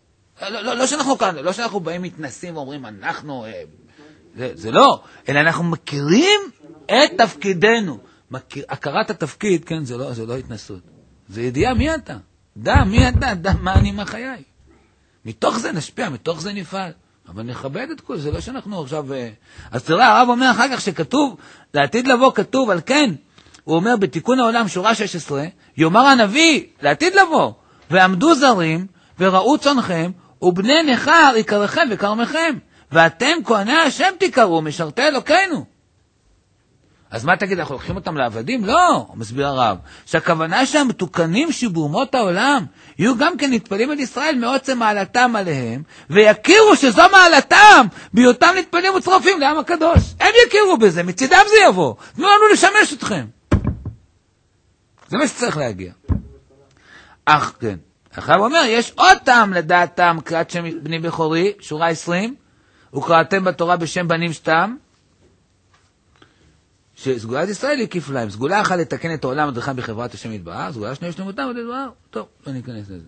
לא שאנחנו באים מתנסים ואומרים, אנחנו, זה לא, אלא אנחנו מכירים את תפקידנו. הכרת התפקיד, כן, זה לא התנסות. זה ידיעה מי אתה. מי אתה, מה אני מה חיי. מתוך זה נשפיע, מתוך זה נפעל. אבל נכבד את כל זה, לא שאנחנו עכשיו... אז תראה, הרב אומר אחר כך שכתוב, לעתיד לבוא כתוב, על כן, הוא אומר בתיקון העולם, שורה 16, יאמר הנביא, לעתיד לבוא, ועמדו זרים, וראו צונכם, ובני נכר יקרכם וקרמכם, ואתם כהני השם תקראו, משרתי אלוקינו. אז מה תגיד, אנחנו לוקחים אותם לעבדים? לא, מסביר הרב, שהכוונה שהמתוקנים שבאומות העולם יהיו גם כן נטפלים על ישראל מעוצם מעלתם עליהם, ויכירו שזו מעלתם, בהיותם נטפלים וצרופים לעם הקדוש. הם יכירו בזה, מצידם זה יבוא. תנו לנו לשמש אתכם. זה מה שצריך להגיע. כן. אחר הוא אומר, יש עוד טעם לדעתם, קראת שם בני בכורי, שורה 20, וקראתם בתורה בשם בנים שתם, שסגולת ישראל היא כפליים. סגולה אחת לתקן את העולם הדרכה בחברת השם יתברך, סגולה שנייה שלמותם ודבר. טוב, לא ניכנס לזה.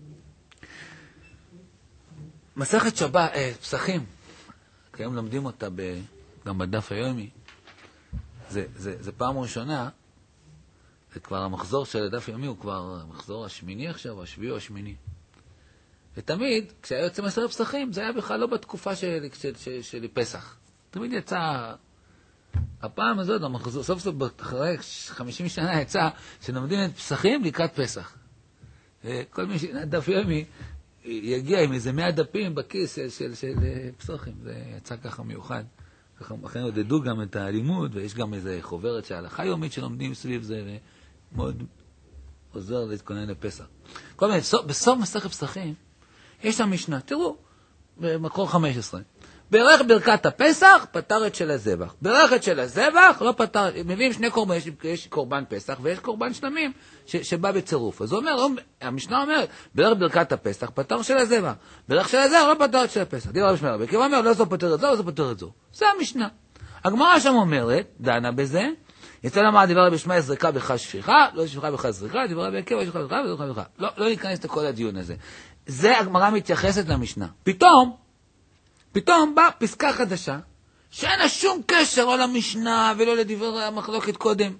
מסכת שבת, פסחים, כיום לומדים אותה גם בדף היומי. זה פעם ראשונה, זה כבר המחזור של הדף היומי, הוא כבר המחזור השמיני עכשיו, השביעי או השמיני. ותמיד, כשהיה יוצא מסכת פסחים, זה היה בכלל לא בתקופה של פסח. תמיד יצא... הפעם הזאת, סוף סוף אחרי 50 שנה יצא שנלמדים את פסחים לקראת פסח. כל מי שדף יומי יגיע עם איזה 100 דפים בכיס של פסחים. זה יצא ככה מיוחד. אחרי עודדו גם את הלימוד, ויש גם איזה חוברת שההלכה יומית שלומדים סביב זה, ומאוד עוזר להתכונן לפסח. כל מיני, בסוף מסכת פסחים, יש שם משנה, תראו, במקור 15. ברך ברכת הפסח, פתר את של הזבח. ברכת של הזבח, לא פתר, מביאים שני קורבן, יש קורבן פסח ויש קורבן שלמים שבא בצירוף. אז הוא אומר, המשנה אומרת, ברך ברכת הפסח, פתר של הזבח. ברך של הזבח, לא פתר את של הפסח. דיבר רבי שמעון, כי הוא אומר, לא זו פתר את זו, לא זו פתר את זו. זה המשנה. הגמרא שם אומרת, דנה בזה, יצא למה דברה בשמה זריקה בך שפיכה, לא שפיכה בך זריקה, דברה בהקבה, שפיכה בך וזריקה בך. לא ניכנס לכל הדיון הזה. זה הגמרא מתייחסת למשנה. פתאום באה פסקה חדשה, שאין לה שום קשר לא למשנה ולא לדברי המחלוקת קודם.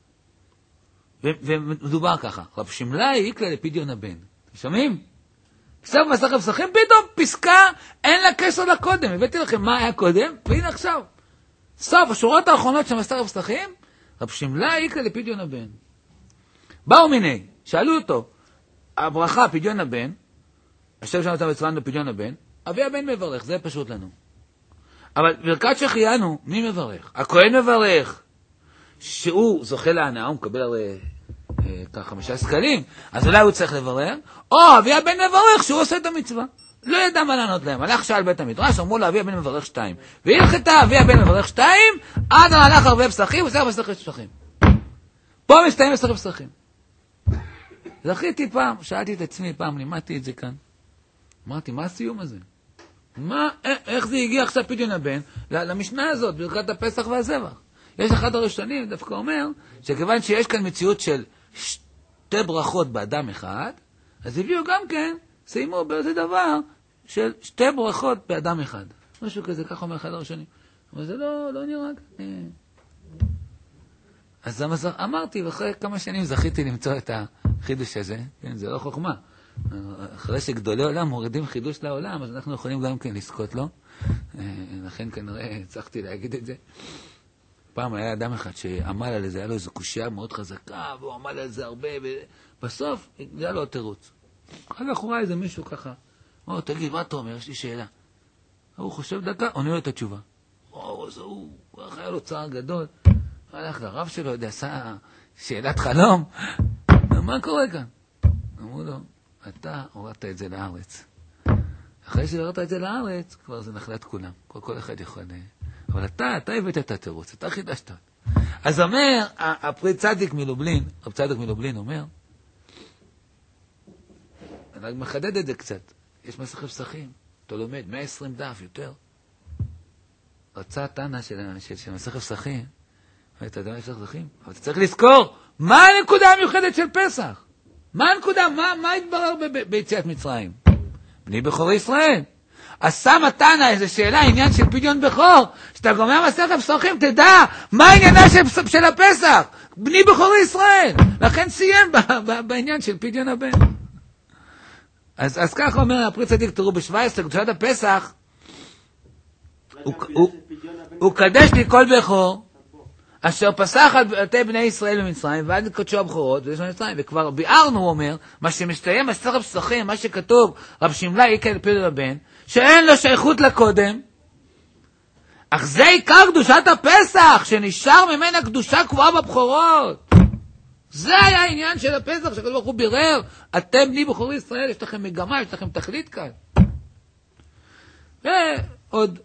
ומדובר ככה, רב שמלאי איקלה לפדיון הבן. אתם שומעים? עכשיו מסכת פסחים, פתאום פסקה אין לה קשר לקודם. הבאתי לכם מה היה קודם, והנה עכשיו. סוף, השורות האחרונות של מסכת פסחים, רב שמלאי איקלה לפדיון הבן. באו מיני, שאלו אותו, הברכה פדיון הבן, השם שלנו אותם בצרן לפדיון הבן, אבי הבן מברך, זה פשוט לנו. אבל ברכת שהחיינו, מי מברך? הכהן מברך, שהוא זוכה להנאה, הוא מקבל הרי ככה 5 שקלים, אז אולי הוא צריך לברר, או אבי הבן מברך שהוא עושה את המצווה. לא ידע מה לענות להם, הלך שאל בית המדרש, אמרו לו אבי הבן מברך 2. והלכתה אבי הבן מברך 2, עד הלך הרבה פסחים, הוא צריך מסכת פסחים. פה מסתיים מסכת פסחים. זכיתי פעם, שאלתי את עצמי פעם, לימדתי את זה כאן. אמרתי, מה הסיום הזה? איך זה הגיע עכשיו פדיון הבן למשנה הזאת, ברכת הפסח והזבח? יש אחד הראשונים דווקא אומר, שכיוון שיש כאן מציאות של 2 ברכות באדם אחד, אז הביאו גם כן, סיימו באיזה דבר, של 2 ברכות באדם אחד. משהו כזה, ככה אומר אחד הראשונים. אבל זה לא נראה כאן. אז אמרתי, ואחרי כמה שנים זכיתי למצוא את החידוש הזה, כן, זה לא חוכמה. אחרי שגדולי עולם מורידים חידוש לעולם, אז אנחנו יכולים גם כן לזכות לו. לכן כנראה הצלחתי להגיד את זה. פעם היה אדם אחד שעמל על זה, היה לו איזו קושייה מאוד חזקה, והוא עמל על זה הרבה, ובסוף היה לו תירוץ. אחר כך הוא ראה איזה מישהו ככה, תגיד, מה אתה אומר? יש לי שאלה. הוא חושב דקה, עונה לו את התשובה. זה הוא, היה לו צער גדול. הלך לרב שלו, עשה שאלת חלום. מה קורה כאן? אמרו לו, אתה הורדת את זה לארץ. אחרי שהורדת את זה לארץ, כבר זה נחלת כולם. כל אחד יכול... אבל אתה הבאת את התירוץ, אתה חידשת. אז אומר, הפרי צדיק מלובלין, רב צדיק מלובלין אומר, אני מחדד את זה קצת. יש מסכת פסחים, אתה לומד 120 דף יותר. רצה תנא של מסכת פסחים, ואתה יודע מה יש לך פסחים? אבל אתה צריך לזכור, מה הנקודה המיוחדת של פסח? מה הנקודה? מה התברר ביציאת מצרים? בני בכור ישראל. אז שמה תנא איזו שאלה, עניין של פדיון בכור, שאתה גומר מסכת פסחים, תדע מה העניינה של הפסח? בני בכור ישראל. לכן סיים בעניין של פדיון הבן. אז ככה אומר הפרי צדיק, תראו ב-17, קדושת הפסח, הוא קדש לי כל בכור, אשר פסח על בתי בני ישראל במצרים, ועד קדשו הבכורות, וכבר ביארנו, הוא אומר, מה שמסתיים מסכת פסחים, מה שכתוב, רב שמלאי איקלה לפדיון הבן, שאין לו שייכות לקודם, אך זה עיקר קדושת הפסח, שנשאר ממנה קדושה קבועה בבכורות. זה היה העניין של הפסח, שהקדוש ברוך הוא בירר, אתם בני בכורי ישראל, יש לכם מגמה, יש לכם תכלית כאן. ועוד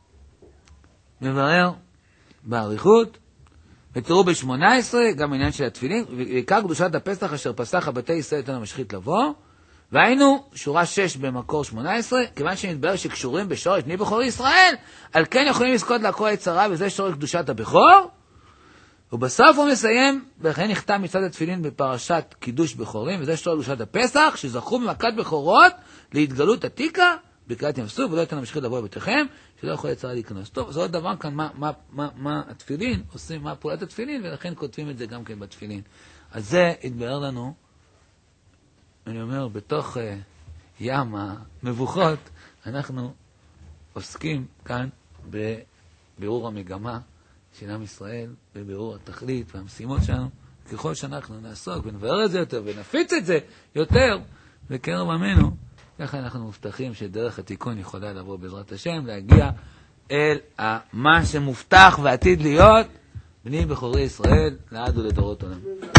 מברר באריכות, ותראו ב-18, גם העניין של התפילין, ועיקר קדושת הפסח אשר פסח על בתי ישראל תן המשחית לבוא, והיינו שורה 6 במקור 18, כיוון שנתברר שקשורים בשורש בני בכורי ישראל, על כן יכולים לזכות לעקור היצרה, וזה שורש קדושת הבכור, ובסוף הוא מסיים, וכן נכתב מצד התפילין בפרשת קידוש בכורים, וזה שורש קדושת הפסח, שזכו במכת בכורות להתגלות עתיקה, בקריאת ים סוף, ולא ייתן המשחית לבוא בביתכם, שלא יכול יצרה להיכנס. טוב, זה עוד דבר כאן, מה התפילין עושים, מה פעולת התפילין, ולכן כותבים את זה גם כן בתפילין. אז זה התברר לנו, אני אומר, בתוך ים המבוכות, אנחנו עוסקים כאן בבירור המגמה של עם ישראל, בבירור התכלית והמשימות שלנו. ככל שאנחנו נעסוק ונבהר את זה יותר ונפיץ את זה יותר בקרב עמנו, ככה אנחנו מובטחים שדרך התיקון יכולה לבוא בעזרת השם, להגיע אל מה שמובטח ועתיד להיות בני בכורי ישראל לעד ולדורות עולם.